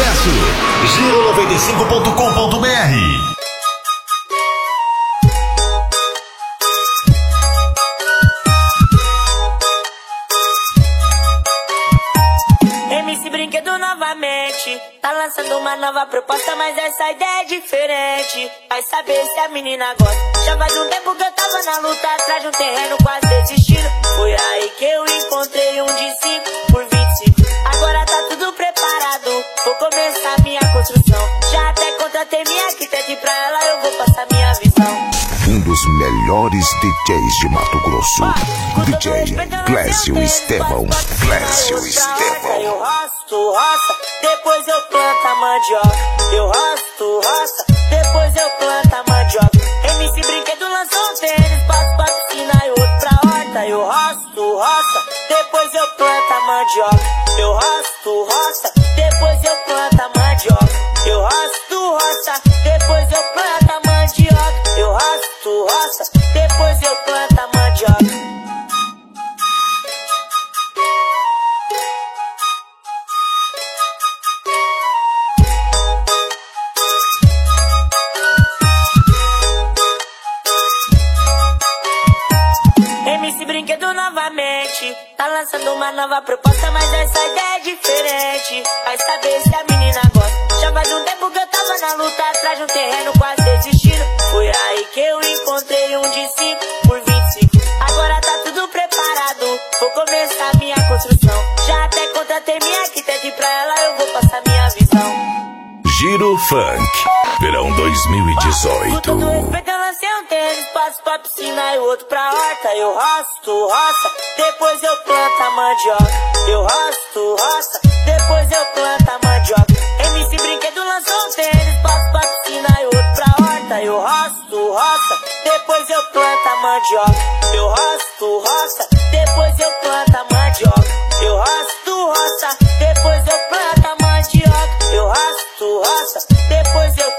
Acesse giro95.com.br. MC Brinquedo novamente, tá lançando uma nova proposta, mas essa ideia é diferente. Vai saber se a menina gosta. Já faz um tempo que eu tava na luta, atrás de um terreno quase desistindo. Foi aí que eu encontrei um de 5 por 25. Agora tá tudo preparado, vou começar minha construção. Já até contratei minha arquiteta e pra ela eu vou passar minha visão. Um dos melhores DJs de Mato Grosso, DJ Clécio Estevão. Clécio Estevão. Eu roça, depois eu planto a mandioca. Eu roça, depois eu planto a mandioca. MC Brinquedo lançou um tênis, passo pra piscina e outro pra horta. Eu roça, depois eu planto a mandioca. Eu roça, depois eu planto a mandioca. Eu roça, depois eu planto a mandioca. Eu roça, depois eu planto a mandioca. MC Brinquedo novamente, tá lançando uma nova proposta, mas essa ideia é diferente. Vai saber se a menina gosta. Já faz um tempo que eu tava na luta, atrás de um terreno quase desistindo. Foi aí que eu encontrei um de 5 por 25. Agora tá tudo preparado, vou começar minha construção. Já até contratei minha arquiteta e pra ela eu vou passar minha visão. Giro Funk, verão 2018. Eu lancei um tênis, passo pra piscina e outro pra horta. Eu roça, depois eu planto a mandioca. Eu roça, depois eu planto a mandioca. MC Brinquedo lançou um tênis, passo pra piscina e outro pra horta. Eu roça, depois eu planto a mandioca. Eu roça, depois eu planto a mandioca. Eu roça, depois eu planto a mandioca. Eu roça, depois eu